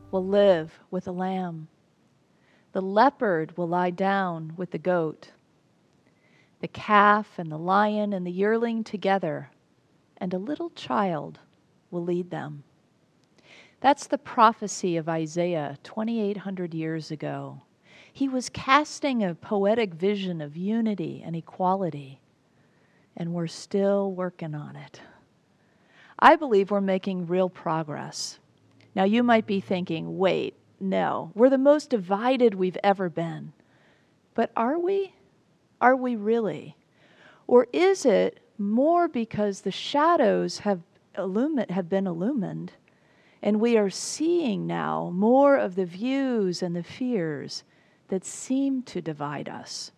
will live with the lamb. The leopard will lie down with the goat. The calf and the lion and the yearling together, and a little child will lead them. That's the prophecy of Isaiah 2,800 years ago. He was casting a poetic vision of unity and equality, and we're still working on it. I believe we're making real progress. Now, you might be thinking, wait, no, we're the most divided we've ever been. But are we? Are we really? Or is it more because the shadows have been illumined, and we are seeing now more of the views and the fears that seem to divide us?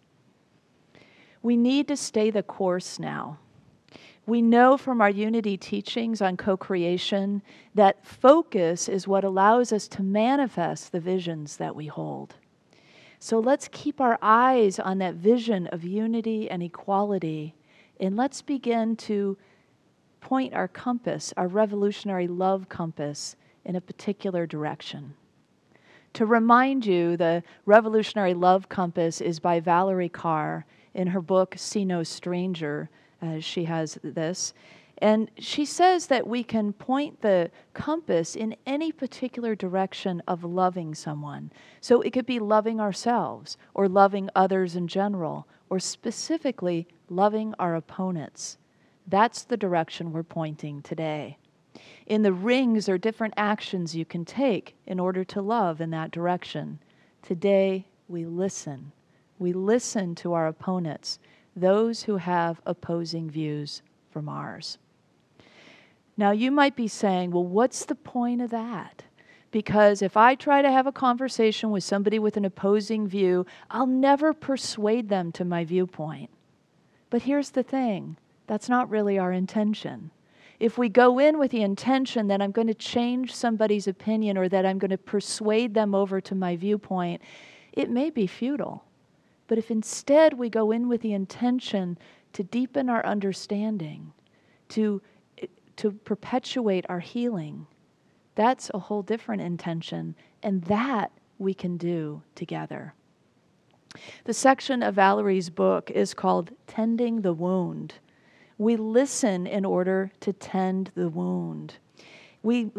We need to stay the course now. We know from our unity teachings on co-creation that focus is what allows us to manifest the visions that we hold. So let's keep our eyes on that vision of unity and equality, and let's begin to point our compass, our revolutionary love compass, in a particular direction. To remind you, the revolutionary love compass is by Valerie Carr in her book, See No Stranger. She has this. And she says that we can point the compass in any particular direction of loving someone. So it could be loving ourselves, or loving others in general, or specifically loving our opponents. That's the direction we're pointing today. In the rings are different actions you can take in order to love in that direction. Today, we listen. We listen to our opponents, those who have opposing views from ours. Now, you might be saying, well, what's the point of that? Because if I try to have a conversation with somebody with an opposing view, I'll never persuade them to my viewpoint. But here's the thing, that's not really our intention. If we go in with the intention that I'm going to change somebody's opinion or that I'm going to persuade them over to my viewpoint, it may be futile. But if instead we go in with the intention to deepen our understanding, to perpetuate our healing, that's a whole different intention, and that we can do together. The section of Valerie's book is called Tending the Wound. We listen in order to tend the wound. When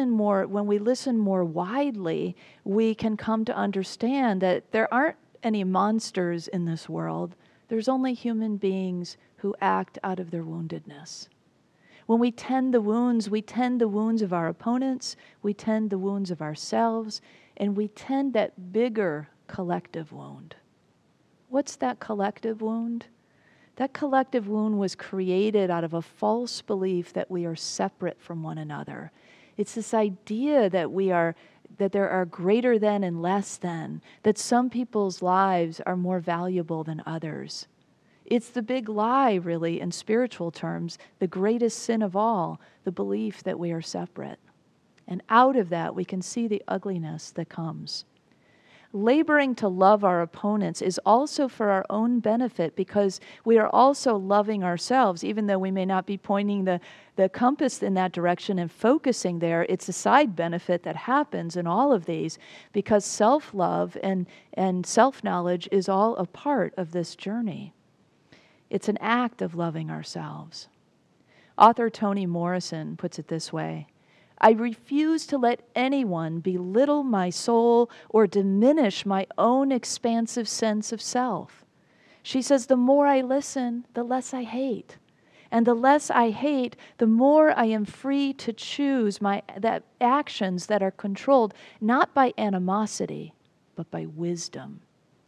we listen more widely, we can come to understand that there aren't any monsters in this world. There's only human beings who act out of their woundedness. When we tend the wounds of our opponents, we tend the wounds of ourselves, and we tend that bigger collective wound. What's that collective wound? That collective wound was created out of a false belief that we are separate from one another. It's this idea that there are greater than and less than, that some people's lives are more valuable than others. It's the big lie, really, in spiritual terms, the greatest sin of all, the belief that we are separate. And out of that, we can see the ugliness that comes. Laboring to love our opponents is also for our own benefit because we are also loving ourselves, even though we may not be pointing the compass in that direction and focusing there. It's a side benefit that happens in all of these because self-love and self-knowledge is all a part of this journey. It's an act of loving ourselves. Author Toni Morrison puts it this way: I refuse to let anyone belittle my soul or diminish my own expansive sense of self. She says, the more I listen, the less I hate. And the less I hate, the more I am free to choose actions that are controlled not by animosity, but by wisdom.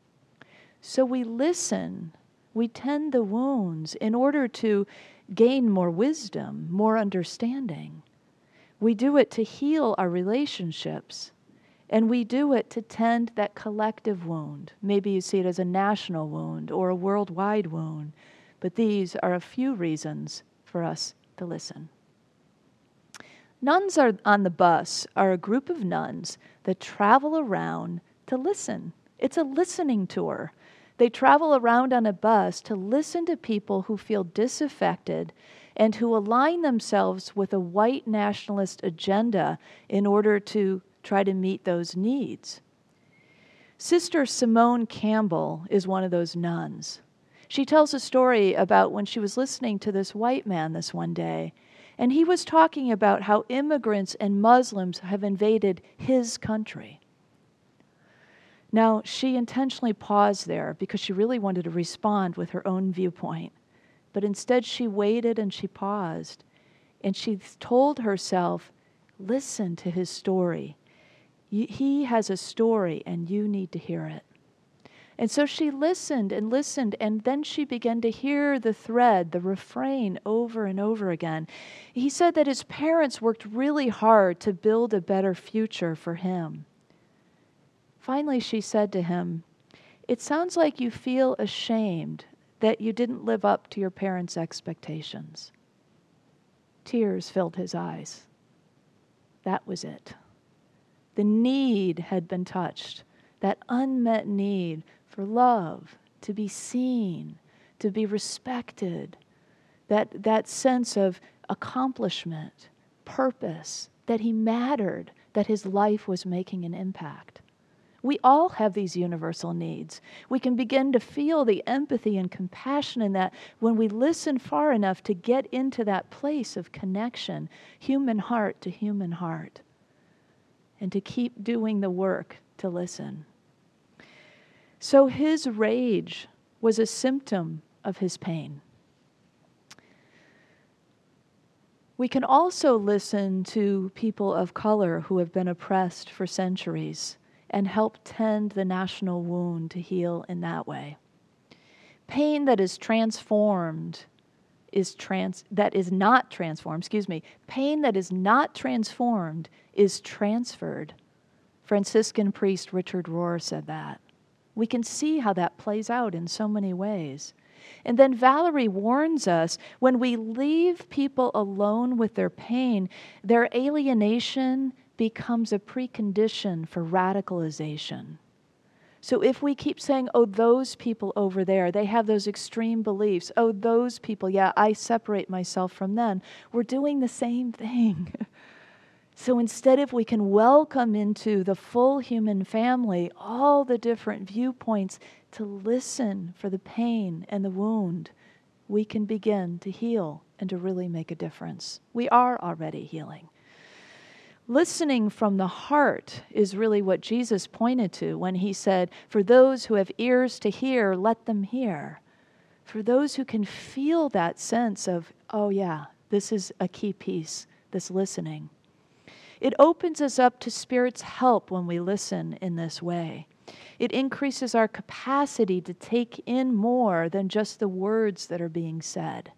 So we listen, we tend the wounds in order to gain more wisdom, more understanding. We do it to heal our relationships, and we do it to tend that collective wound. Maybe you see it as a national wound or a worldwide wound, but these are a few reasons for us to listen. Nuns on the Bus are a group of nuns that travel around to listen. It's a listening tour. They travel around on a bus to listen to people who feel disaffected and who align themselves with a white nationalist agenda in order to try to meet those needs. Sister Simone Campbell is one of those nuns. She tells a story about when she was listening to this white man this one day, and he was talking about how immigrants and Muslims have invaded his country. Now, she intentionally paused there because she really wanted to respond with her own viewpoint. But instead, she waited and she paused. And she told herself, listen to his story. He has a story, and you need to hear it. And so she listened, and then she began to hear the thread, the refrain, over and over again. He said that his parents worked really hard to build a better future for him. Finally, she said to him, "It sounds like you feel ashamed that you didn't live up to your parents' expectations." Tears filled his eyes. That was it. The need had been touched, that unmet need for love, to be seen, to be respected, that sense of accomplishment, purpose, that he mattered, that his life was making an impact. We all have these universal needs. We can begin to feel the empathy and compassion in that when we listen far enough to get into that place of connection, human heart to human heart, and to keep doing the work to listen. So his rage was a symptom of his pain. We can also listen to people of color who have been oppressed for centuries and help tend the national wound to heal in that way. Pain that is transformed Pain that is not transformed is transferred. Franciscan priest Richard Rohr said that. We can see how that plays out in so many ways. And then Valerie warns us, when we leave people alone with their pain, their alienation becomes a precondition for radicalization. So if we keep saying, oh, those people over there, they have those extreme beliefs. Oh, those people, yeah, I separate myself from them. We're doing the same thing. So instead, if we can welcome into the full human family all the different viewpoints to listen for the pain and the wound, we can begin to heal and to really make a difference. We are already healing. Listening from the heart is really what Jesus pointed to when he said, for those who have ears to hear, let them hear. For those who can feel that sense of, oh yeah, this is a key piece, this listening. It opens us up to Spirit's help when we listen in this way. It increases our capacity to take in more than just the words that are being said.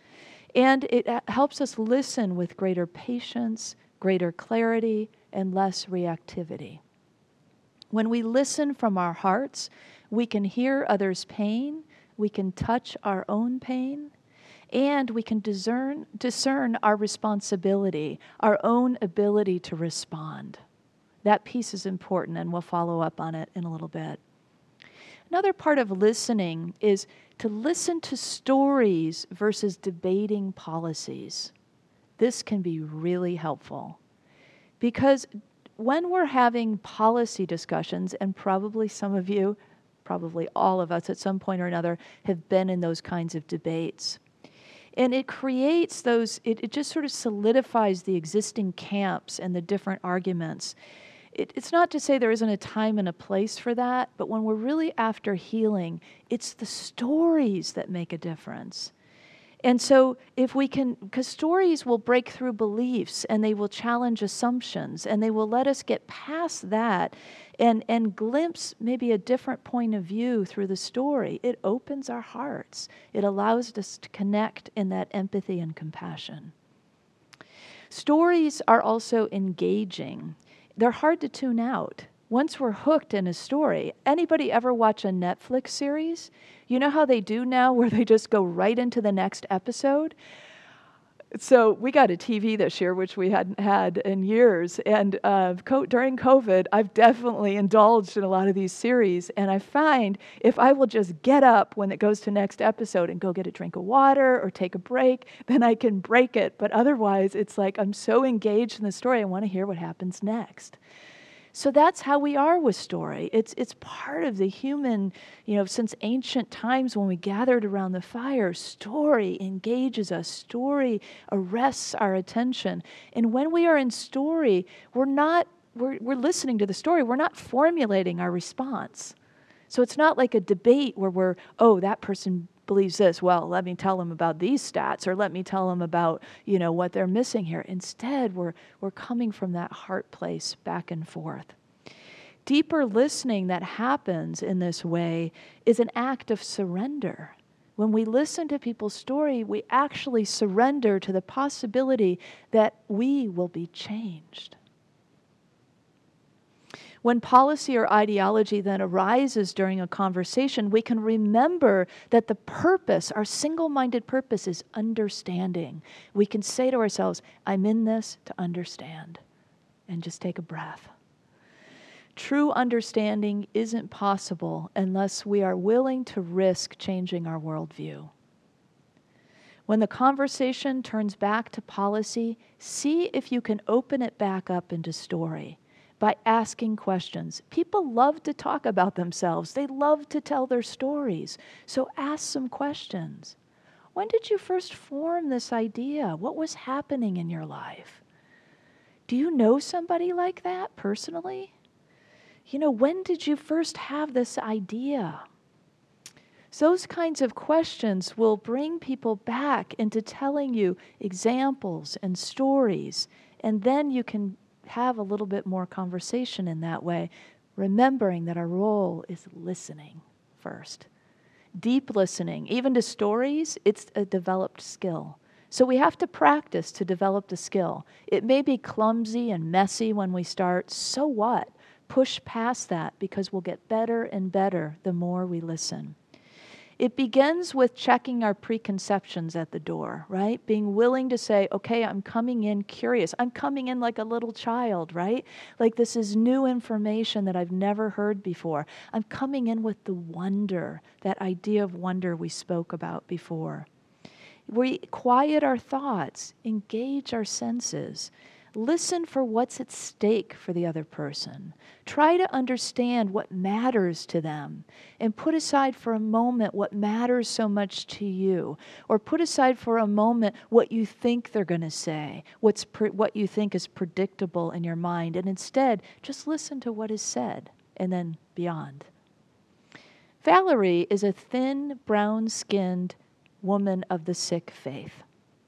And it helps us listen with greater patience, greater clarity, and less reactivity. When we listen from our hearts, we can hear others' pain, we can touch our own pain, and we can discern our responsibility, our own ability to respond. That piece is important, and we'll follow up on it in a little bit. Another part of listening is to listen to stories versus debating policies. This can be really helpful because when we're having policy discussions, and probably some of you, probably all of us at some point or another have been in those kinds of debates. And it creates those, it just sort of solidifies the existing camps and the different arguments. It's not to say there isn't a time and a place for that, but when we're really after healing, it's the stories that make a difference. And so if we can, because stories will break through beliefs and they will challenge assumptions and they will let us get past that and glimpse maybe a different point of view through the story. It opens our hearts. It allows us to connect in that empathy and compassion. Stories are also engaging. They're hard to tune out. Once we're hooked in a story, anybody ever watch a Netflix series? You know how they do now where they just go right into the next episode? So we got a TV this year, which we hadn't had in years. And during COVID, I've definitely indulged in a lot of these series. And I find if I will just get up when it goes to next episode and go get a drink of water or take a break, then I can break it. But otherwise, it's like I'm so engaged in the story, I want to hear what happens next. So that's how we are with story. It's part of the human, since ancient times when we gathered around the fire, story engages us. Story arrests our attention. And when we are in story, we're listening to the story. We're not formulating our response. So it's not like a debate where that person believes this. Well, let me tell them about these stats, or let me tell them about, what they're missing here. Instead, we're coming from that heart place back and forth. Deeper listening that happens in this way is an act of surrender. When we listen to people's story, we actually surrender to the possibility that we will be changed. When policy or ideology then arises during a conversation, we can remember that the purpose, our single-minded purpose, is understanding. We can say to ourselves, I'm in this to understand, and just take a breath. True understanding isn't possible unless we are willing to risk changing our worldview. When the conversation turns back to policy, see if you can open it back up into story. By asking questions. People love to talk about themselves. They love to tell their stories. So ask some questions. When did you first form this idea? What was happening in your life? Do you know somebody like that personally? When did you first have this idea? So those kinds of questions will bring people back into telling you examples and stories, and then you can have a little bit more conversation in that way, remembering that our role is listening first. Deep listening, even to stories, it's a developed skill. So we have to practice to develop the skill. It may be clumsy and messy when we start. So what? Push past that, because we'll get better and better the more we listen. It begins with checking our preconceptions at the door, right? Being willing to say, okay, I'm coming in curious. I'm coming in like a little child, right? Like this is new information that I've never heard before. I'm coming in with the wonder, that idea of wonder we spoke about before. We quiet our thoughts, engage our senses. Listen for what's at stake for the other person. Try to understand what matters to them, and put aside for a moment what matters so much to you, or put aside for a moment what you think they're going to say, what you think is predictable in your mind, and instead just listen to what is said and then beyond. Valerie is a thin, brown-skinned woman of the Sikh faith.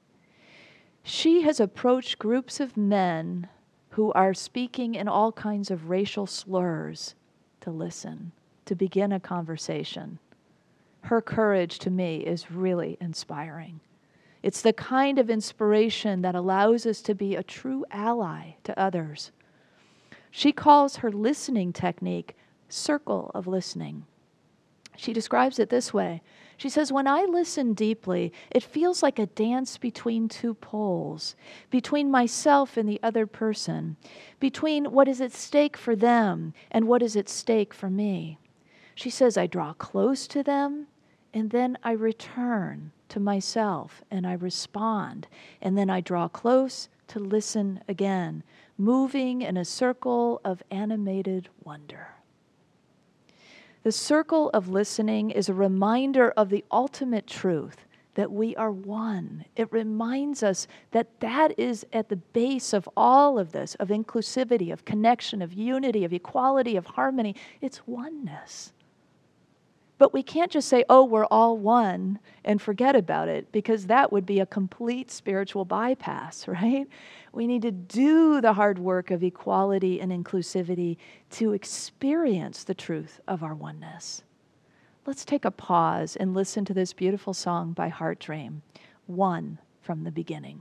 She has approached groups of men who are speaking in all kinds of racial slurs to listen, to begin a conversation. Her courage, to me, is really inspiring. It's the kind of inspiration that allows us to be a true ally to others. She calls her listening technique circle of listening. She describes it this way. She says, when I listen deeply, it feels like a dance between two poles, between myself and the other person, between what is at stake for them and what is at stake for me. She says, I draw close to them, and then I return to myself, and I respond, and then I draw close to listen again, moving in a circle of animated wonder. The circle of listening is a reminder of the ultimate truth, that we are one. It reminds us that that is at the base of all of this, of inclusivity, of connection, of unity, of equality, of harmony. It's oneness. But we can't just say, oh, we're all one, and forget about it, because that would be a complete spiritual bypass, right? We need to do the hard work of equality and inclusivity to experience the truth of our oneness. Let's take a pause and listen to this beautiful song by Heart Dream, One from the Beginning.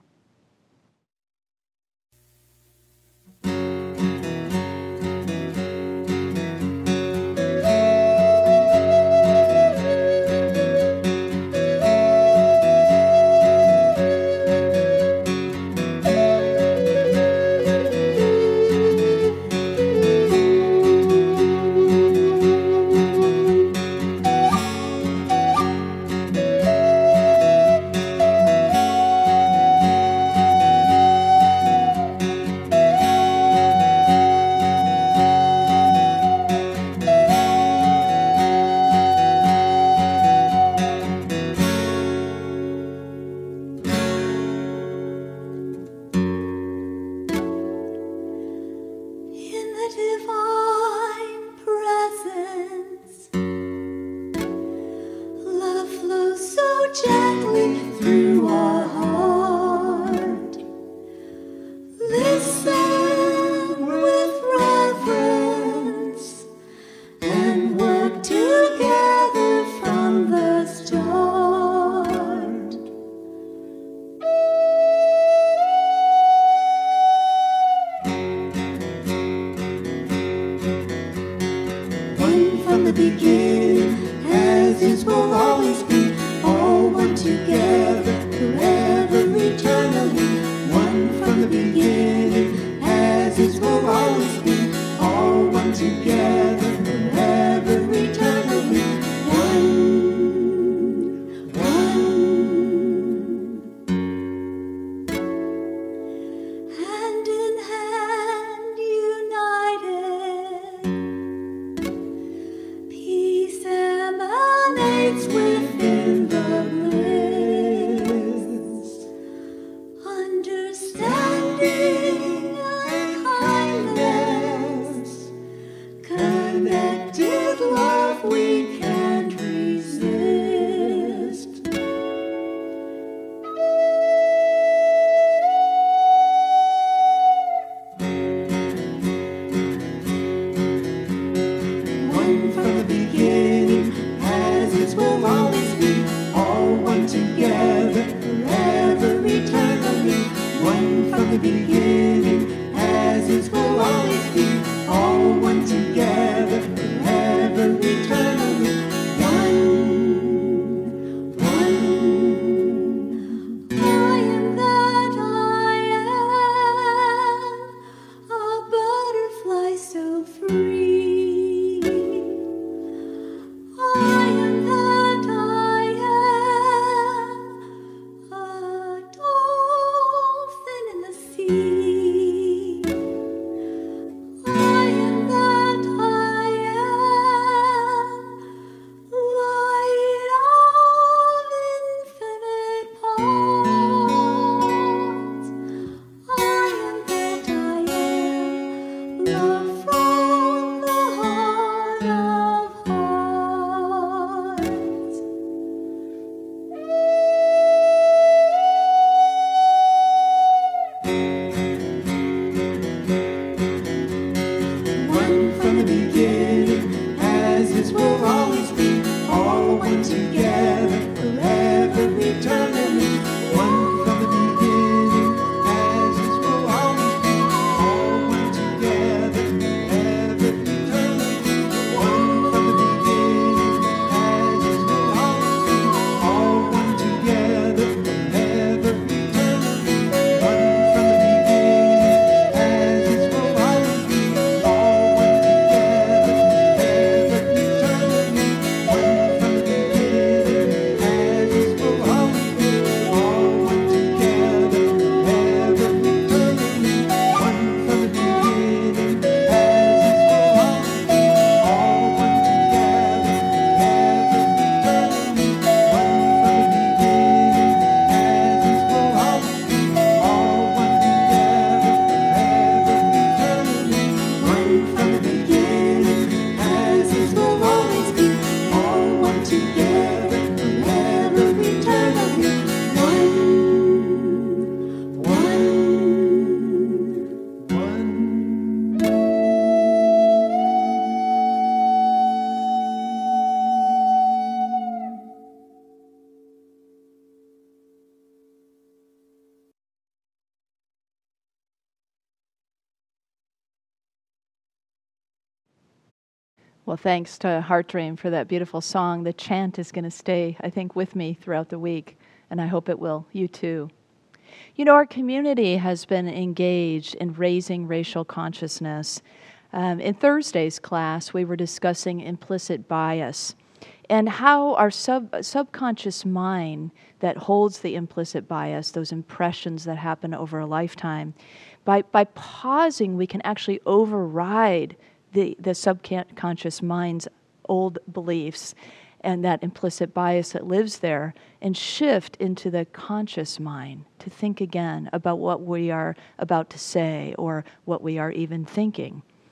Well, thanks to Heart Dream for that beautiful song. The chant is going to stay, I think, with me throughout the week, and I hope it will. You too. You know, our community has been engaged in raising racial consciousness. In Thursday's class, we were discussing implicit bias and how our subconscious mind that holds the implicit bias, those impressions that happen over a lifetime, by pausing, we can actually override the subconscious mind's old beliefs and that implicit bias that lives there and shift into the conscious mind to think again about what we are about to say or what we are even thinking.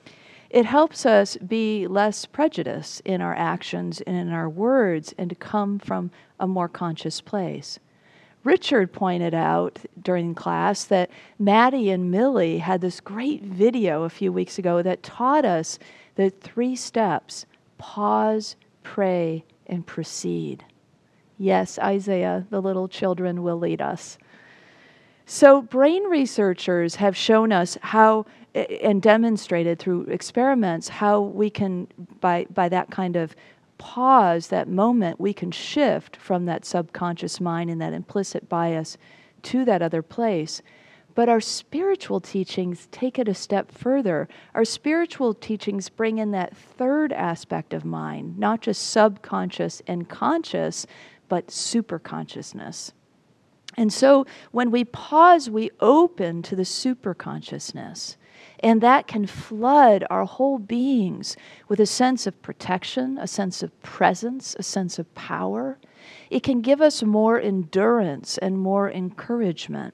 It helps us be less prejudiced in our actions and in our words and to come from a more conscious place. Richard pointed out during class that Maddie and Millie had this great video a few weeks ago that taught us the 3 steps: pause, pray, and proceed. Yes, Isaiah, the little children will lead us. So brain researchers have shown us how, and demonstrated through experiments, how we can, by that kind of pause, that moment, we can shift from that subconscious mind and that implicit bias to that other place. But our spiritual teachings take it a step further. Our spiritual teachings bring in that third aspect of mind, not just subconscious and conscious, but superconsciousness. And so when we pause, we open to the superconsciousness. And that can flood our whole beings with a sense of protection, a sense of presence, a sense of power. It can give us more endurance and more encouragement.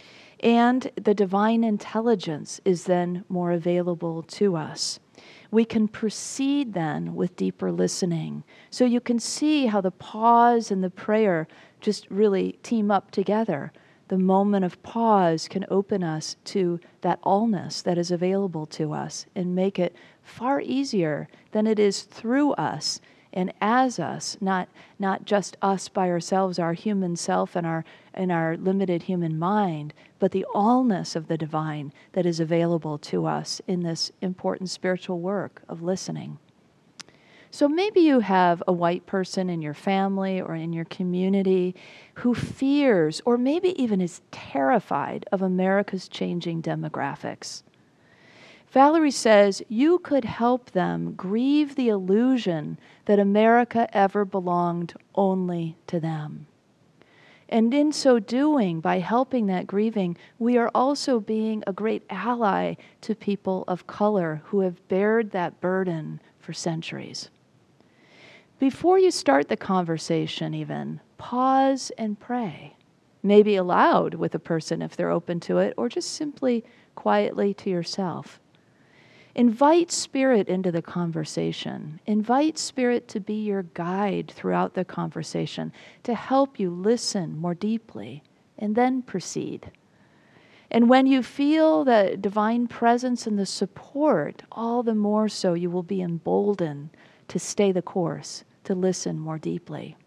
And the divine intelligence is then more available to us. We can proceed then with deeper listening. So you can see how the pause and the prayer just really team up together. The moment of pause can open us to that allness that is available to us and make it far easier than it is through us and as us, not just us by ourselves, our human self and our limited human mind, but the allness of the divine that is available to us in this important spiritual work of listening. So maybe you have a white person in your family or in your community who fears or maybe even is terrified of America's changing demographics. Valerie says you could help them grieve the illusion that America ever belonged only to them. And in so doing, by helping that grieving, we are also being a great ally to people of color who have bared that burden for centuries. Before you start the conversation even, pause and pray. Maybe aloud with a person if they're open to it, or just simply quietly to yourself. Invite Spirit into the conversation. Invite Spirit to be your guide throughout the conversation, to help you listen more deeply, and then proceed. And when you feel the divine presence and the support, all the more so you will be emboldened to stay the course, to listen more deeply.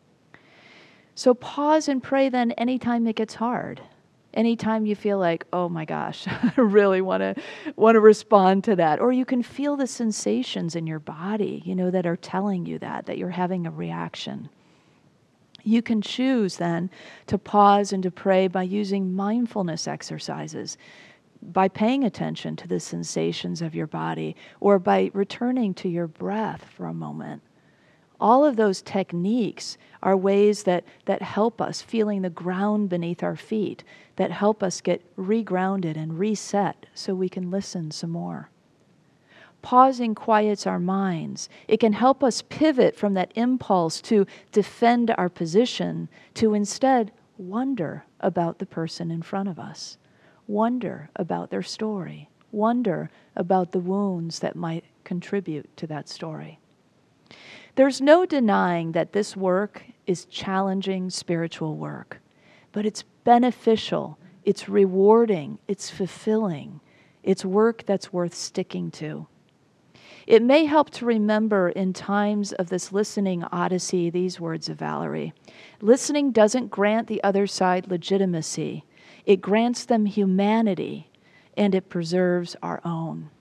So pause and pray then anytime it gets hard. Anytime you feel like, oh my gosh, I really want to respond to that. Or you can feel the sensations in your body, that are telling you that you're having a reaction. You can choose then to pause and to pray by using mindfulness exercises, by paying attention to the sensations of your body, or by returning to your breath for a moment. All of those techniques are ways that help us feeling the ground beneath our feet, that help us get regrounded and reset so we can listen some more. Pausing quiets our minds. It can help us pivot from that impulse to defend our position to instead wonder about the person in front of us, wonder about their story, wonder about the wounds that might contribute to that story. There's no denying that this work is challenging spiritual work, but it's beneficial, it's rewarding, it's fulfilling. It's work that's worth sticking to. It may help to remember in times of this listening odyssey these words of Valerie. Listening doesn't grant the other side legitimacy. It grants them humanity, and it preserves our own.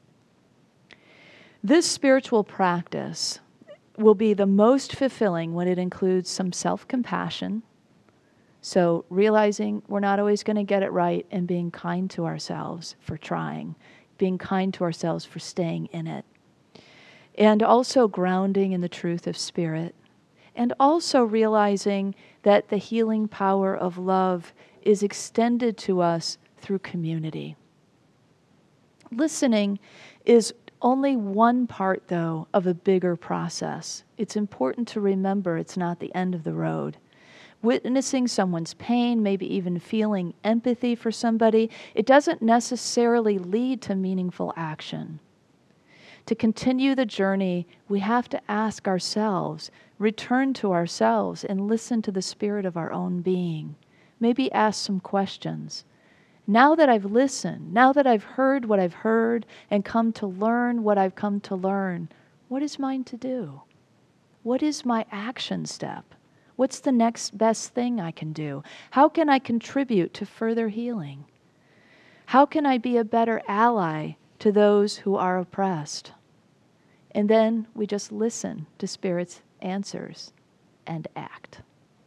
This spiritual practice will be the most fulfilling when it includes some self-compassion. So realizing we're not always going to get it right and being kind to ourselves for trying, being kind to ourselves for staying in it. And also grounding in the truth of Spirit. And also realizing that the healing power of love is extended to us through community. Listening is only one part, though, of a bigger process. It's important to remember it's not the end of the road. Witnessing someone's pain, maybe even feeling empathy for somebody, it doesn't necessarily lead to meaningful action. To continue the journey, we have to ask ourselves, return to ourselves, and listen to the spirit of our own being. Maybe ask some questions. Now that I've listened, now that I've heard what I've heard and come to learn what I've come to learn, what is mine to do? What is my action step? What's the next best thing I can do? How can I contribute to further healing? How can I be a better ally to those who are oppressed? And then we just listen to Spirit's answers and act.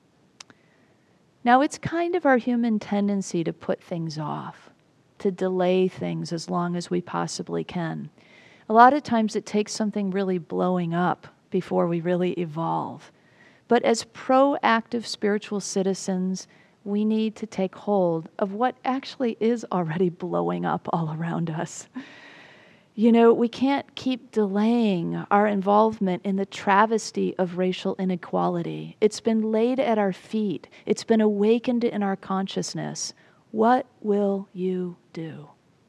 Now, it's kind of our human tendency to put things off, to delay things as long as we possibly can. A lot of times it takes something really blowing up before we really evolve. But as proactive spiritual citizens, we need to take hold of what actually is already blowing up all around us. You know, we can't keep delaying our involvement in the travesty of racial inequality. It's been laid at our feet. It's been awakened in our consciousness. What will you do?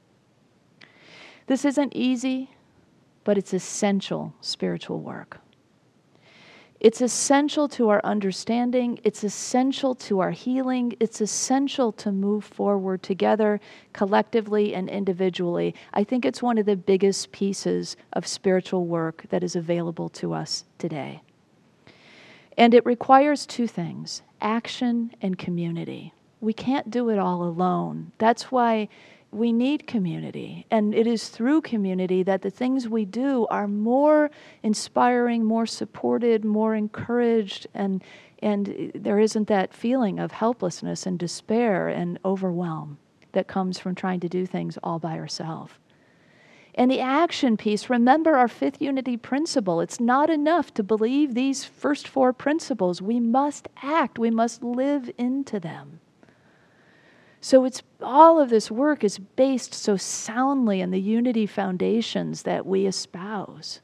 This isn't easy, but it's essential spiritual work. It's essential to our understanding. It's essential to our healing. It's essential to move forward together, collectively and individually. I think it's one of the biggest pieces of spiritual work that is available to us today. And it requires two things, action and community. We can't do it all alone. That's why we need community, and it is through community that the things we do are more inspiring, more supported, more encouraged, and there isn't that feeling of helplessness and despair and overwhelm that comes from trying to do things all by ourselves. And the action piece, remember our fifth unity principle. It's not enough to believe these first four principles. We must act. We must live into them. So it's all of this work is based so soundly in the unity foundations that we espouse.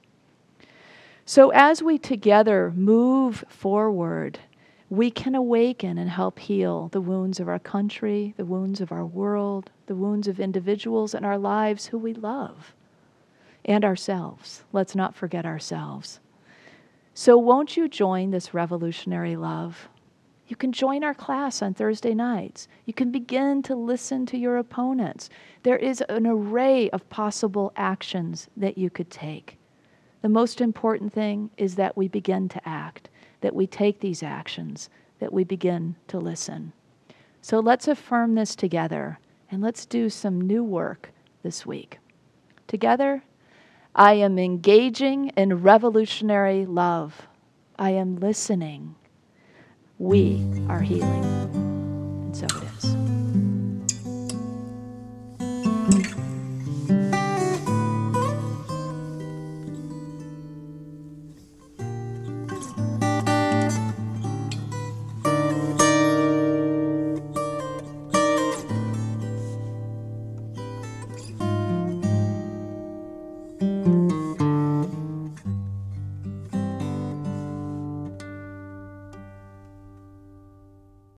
So as we together move forward, we can awaken and help heal the wounds of our country, the wounds of our world, the wounds of individuals in our lives who we love, and ourselves. Let's not forget ourselves. So won't you join this revolutionary love? You can join our class on Thursday nights. You can begin to listen to your opponents. There is an array of possible actions that you could take. The most important thing is that we begin to act, that we take these actions, that we begin to listen. So let's affirm this together, and let's do some new work this week. Together, I am engaging in revolutionary love. I am listening. We are healing. And so it is.